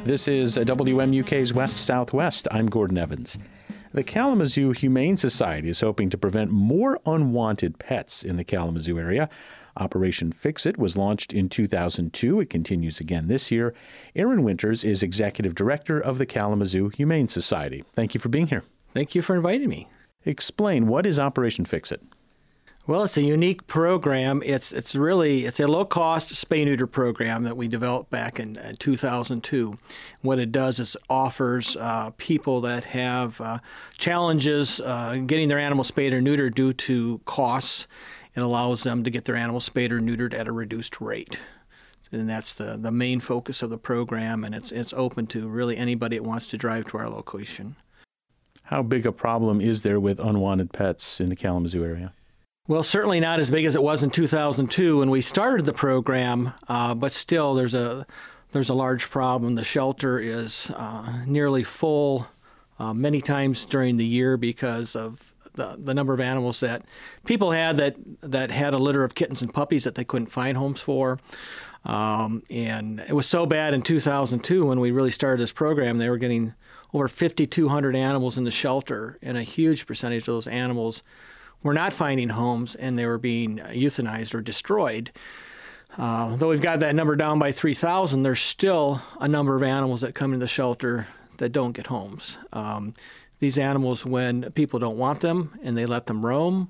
This is WMUK's West Southwest. I'm Gordon Evans. The Kalamazoo Humane Society is hoping to prevent more unwanted pets in the Kalamazoo area. Operation Fix-It was launched in 2002. It continues again this year. Aaron Winters is Executive Director of the Kalamazoo Humane Society. Thank you for being here. Thank you for inviting me. Explain, what is Operation Fix-It? Well, it's a unique program. It's a low-cost spay-neuter program that we developed back in 2002. What it does is offers people that have challenges getting their animal spayed or neutered due to costs. It allows them to get their animal spayed or neutered at a reduced rate. And that's the main focus of the program, and it's open to really anybody that wants to drive to our location. How big a problem is there with unwanted pets in the Kalamazoo area? Well, certainly not as big as it was in 2002 when we started the program, but still there's a large problem. The shelter is nearly full many times during the year because of the number of animals that people had that had a litter of kittens and puppies that they couldn't find homes for. And it was so bad in 2002 when we really started this program, they were getting over 5,200 animals in the shelter, and a huge percentage of those animals were not finding homes, and they were being euthanized or destroyed. Though we've got that number down by 3,000, there's still a number of animals that come into the shelter that don't get homes. These animals, when people don't want them and they let them roam,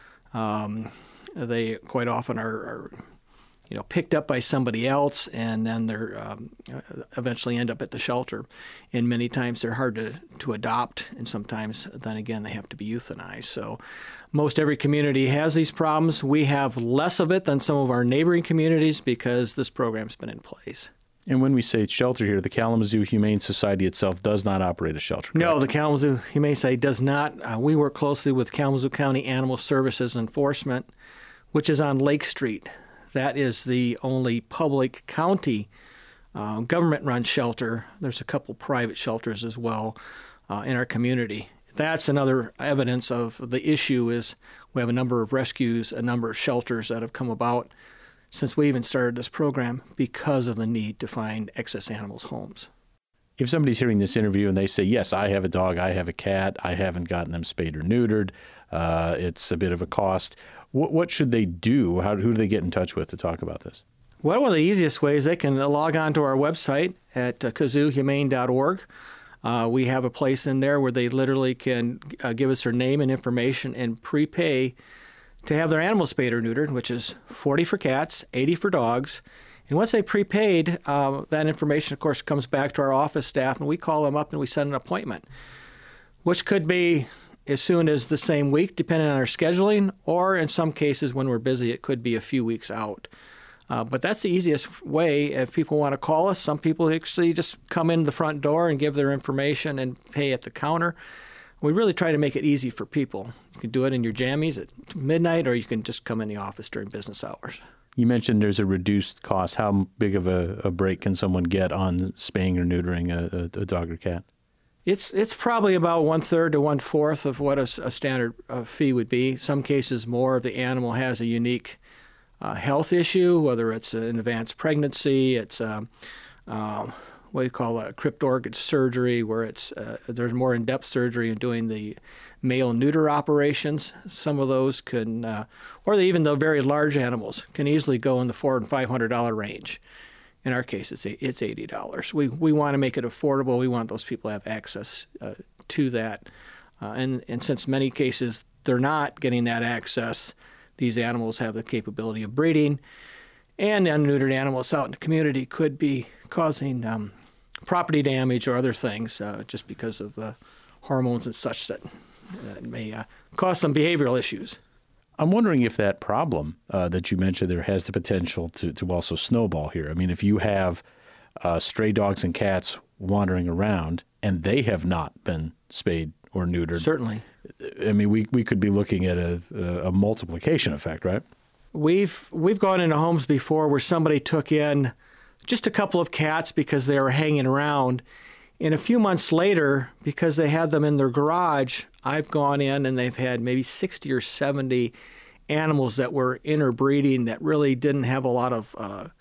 they quite often are picked up by somebody else, and then they're eventually end up at the shelter. And many times they're hard to adopt, and sometimes then again they have to be euthanized. So most every community has these problems. We have less of it than some of our neighboring communities because this program's been in place. And when we say shelter here, the Kalamazoo Humane Society itself does not operate a shelter, correct? No, the Kalamazoo Humane Society does not. We work closely with Kalamazoo County Animal Services Enforcement, which is on Lake Street. That is the only public county government-run shelter. There's a couple private shelters as well in our community. That's another evidence of the issue is we have a number of rescues, a number of shelters that have come about since we even started this program because of the need to find excess animals homes. If somebody's hearing this interview and they say, yes, I have a dog, I have a cat, I haven't gotten them spayed or neutered, it's a bit of a cost, what should they do? Who do they get in touch with to talk about this? Well, one of the easiest ways, they can log on to our website at kazoohumane.org. We have a place in there where they literally can give us their name and information and prepay to have their animals spayed or neutered, which is $40 for cats, $80 for dogs. And once they prepaid, that information, of course, comes back to our office staff, and we call them up and we set an appointment, which could be as soon as the same week, depending on our scheduling, or in some cases when we're busy, it could be a few weeks out. But that's the easiest way. If people want to call us, some people actually just come in the front door and give their information and pay at the counter. We really try to make it easy for people. You can do it in your jammies at midnight, or you can just come in the office during business hours. You mentioned there's a reduced cost. How big of a break can someone get on spaying or neutering a dog or cat? It's probably about 1/3 to 1/4 of what a standard fee would be. Some cases more if the animal has a unique health issue, whether it's an advanced pregnancy, it's what you call a crypt organ surgery, where it's there's more in-depth surgery in doing the male neuter operations. Some of those can, or even the very large animals, can easily go in the $400 and $500 range. In our case, it's $80. We want to make it affordable. We want those people to have access to that. And since many cases they're not getting that access, these animals have the capability of breeding, and unneutered animals out in the community could be causing property damage or other things just because of the hormones and such that may cause some behavioral issues. I'm wondering if that problem that you mentioned there has the potential to also snowball here. I mean, if you have stray dogs and cats wandering around and they have not been spayed or neutered. Certainly. I mean, we could be looking at a multiplication effect, right? We've gone into homes before where somebody took in just a couple of cats because they were hanging around. And a few months later, because they had them in their garage, I've gone in and they've had maybe 60 or 70 animals that were interbreeding that really didn't have a lot of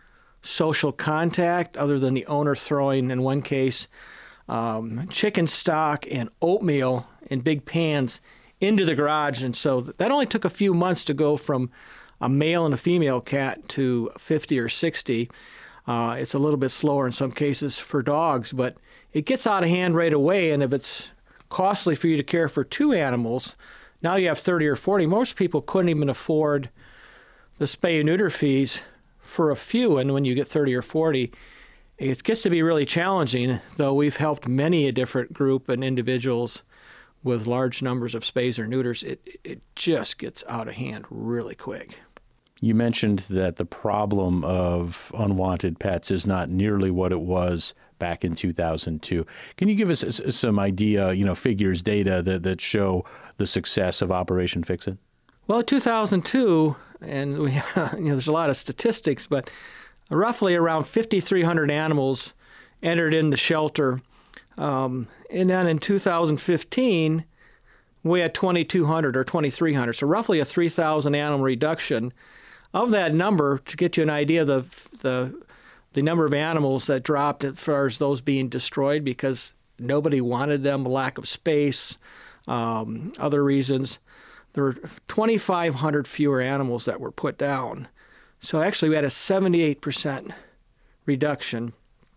social contact other than the owner throwing, in one case, chicken stock and oatmeal in big pans into the garage. And so that only took a few months to go from a male and a female cat to 50 or 60. It's a little bit slower in some cases for dogs, but it gets out of hand right away. And if it's costly for you to care for 2 animals, now you have 30 or 40. Most people couldn't even afford the spay and neuter fees for a few. And when you get 30 or 40, it gets to be really challenging, though we've helped many a different group and individuals with large numbers of spays or neuters. It just gets out of hand really quick. You mentioned that the problem of unwanted pets is not nearly what it was back in 2002. Can you give us some idea, figures, data that show the success of Operation Fix-It? Well, 2002, and we, there's a lot of statistics, but roughly around 5,300 animals entered in the shelter. And then in 2015, we had 2,200 or 2,300, so roughly a 3,000 animal reduction. Of that number, to get you an idea, the number of animals that dropped as far as those being destroyed because nobody wanted them, lack of space, other reasons, there were 2,500 fewer animals that were put down. So actually we had a 78% reduction.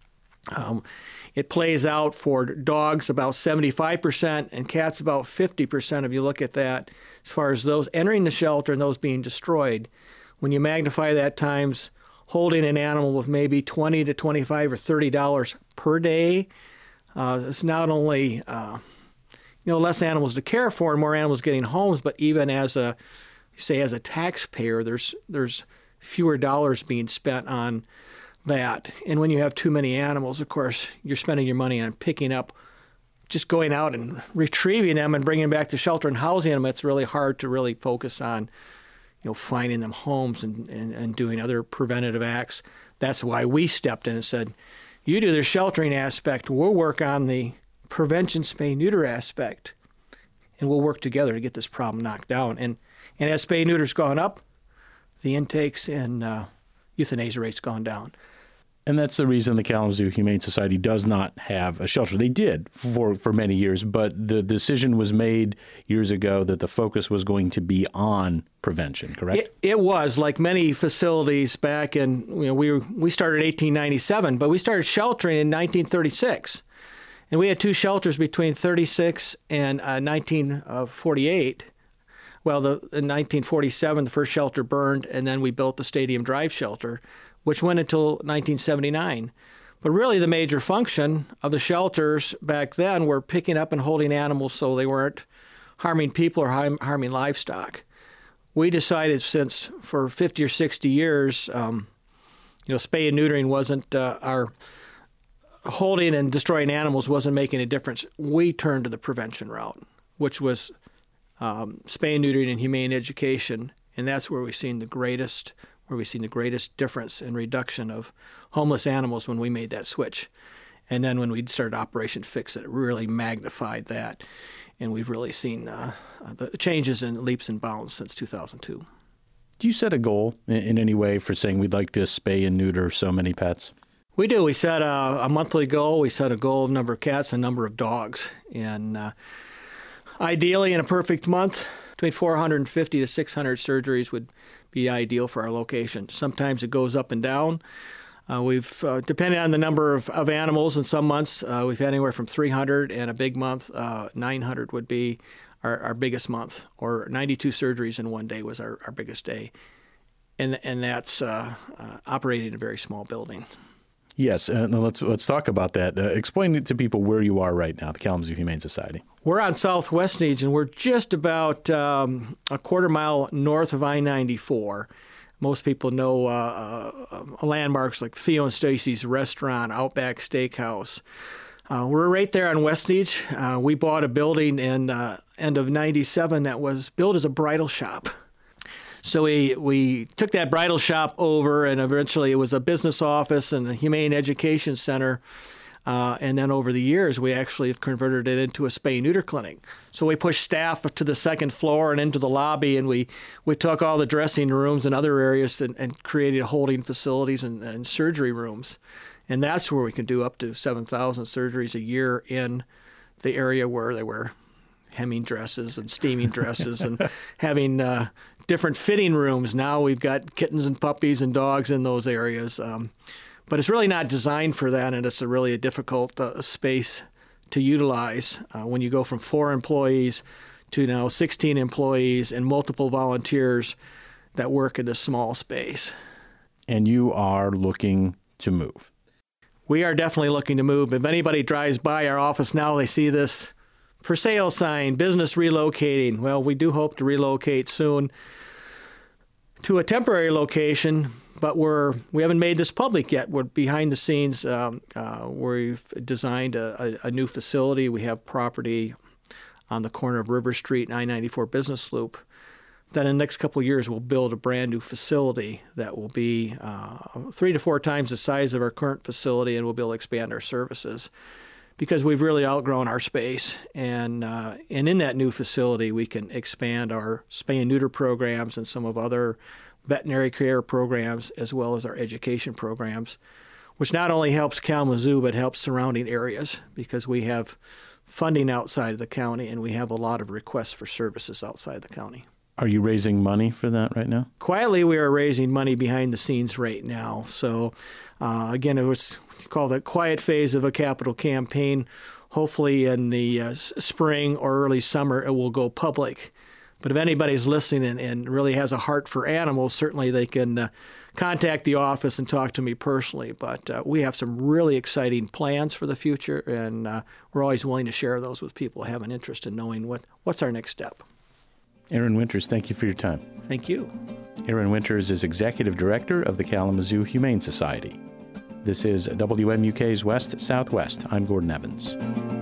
It plays out for dogs about 75% and cats about 50% if you look at that as far as those entering the shelter and those being destroyed. When you magnify that times holding an animal with maybe $20 to $25 or $30 per day, it's not only less animals to care for and more animals getting homes, but even as a taxpayer, there's fewer dollars being spent on that. And when you have too many animals, of course, you're spending your money on picking up, just going out and retrieving them and bringing them back to shelter and housing them. It's really hard to really focus on finding them homes and doing other preventative acts. That's why we stepped in and said, you do the sheltering aspect, we'll work on the prevention spay-neuter aspect, and we'll work together to get this problem knocked down. And as spay-neuter's gone up, the intakes and euthanasia rate's gone down. And that's the reason the Kalamazoo Humane Society does not have a shelter. They did for many years, but the decision was made years ago that the focus was going to be on prevention, correct? It was, like many facilities back in, we started in 1897, but we started sheltering in 1936. And we had 2 shelters between 36 and 1948. Well, in 1947, the first shelter burned, and then we built the Stadium Drive shelter, which went until 1979. But really the major function of the shelters back then were picking up and holding animals so they weren't harming people or harming livestock. We decided, since for 50 or 60 years, spay and neutering wasn't our holding and destroying animals wasn't making a difference. We turned to the prevention route, which was spay and neutering and humane education, and that's where we've seen the greatest difference in reduction of homeless animals when we made that switch. And then when we started Operation Fix-It, it really magnified that, and we've really seen the changes in leaps and bounds since 2002. Do you set a goal in any way for saying we'd like to spay and neuter so many pets? We do. We set a monthly goal. We set a goal of number of cats and number of dogs. And ideally, in a perfect month, between 450 to 600 surgeries would be ideal for our location. Sometimes it goes up and down. We've, depending on the number of animals, in some months we've had anywhere from 300, and a big month, 900 would be our biggest month, or 92 surgeries in one day was our biggest day. And that's operating in a very small building. Yes, let's talk about that. Explain to people where you are right now, the Kalamazoo Humane Society. We're on South Westnedge, and we're just about a quarter mile north of I-94. Most people know landmarks like Theo and Stacy's Restaurant, Outback Steakhouse. We're right there on Westnedge. We bought a building in end of '97 that was built as a bridal shop. So we took that bridal shop over, and eventually it was a business office and a humane education center. And then over the years, we actually have converted it into a spay-neuter clinic. So we pushed staff to the second floor and into the lobby, and we took all the dressing rooms and other areas and created holding facilities and surgery rooms. And that's where we can do up to 7,000 surgeries a year in the area where they were hemming dresses and steaming dresses and having different fitting rooms. Now we've got kittens and puppies and dogs in those areas. But it's really not designed for that, and it's really a difficult space to utilize when you go from 4 employees to now 16 employees and multiple volunteers that work in this small space. And you are looking to move. We are definitely looking to move. If anybody drives by our office now, they see this for sale sign, business relocating. Well, we do hope to relocate soon to a temporary location, but we haven't made this public yet. We're behind the scenes. We've designed a new facility. We have property on the corner of River Street and I-94 Business Loop. Then in the next couple of years, we'll build a brand new facility that will be 3 to 4 times the size of our current facility, and we'll be able to expand our services because we've really outgrown our space. And in that new facility, we can expand our spay and neuter programs and some of other veterinary care programs, as well as our education programs, which not only helps Kalamazoo, but helps surrounding areas because we have funding outside of the county and we have a lot of requests for services outside the county. Are you raising money for that right now? Quietly, we are raising money behind the scenes right now. So, again, it was called the quiet phase of a capital campaign. Hopefully in the spring or early summer, it will go public. But if anybody's listening and really has a heart for animals, certainly they can contact the office and talk to me personally. But we have some really exciting plans for the future, and we're always willing to share those with people who have an interest in knowing what's our next step. Aaron Winters, thank you for your time. Thank you. Aaron Winters is Executive Director of the Kalamazoo Humane Society. This is WMUK's West Southwest. I'm Gordon Evans.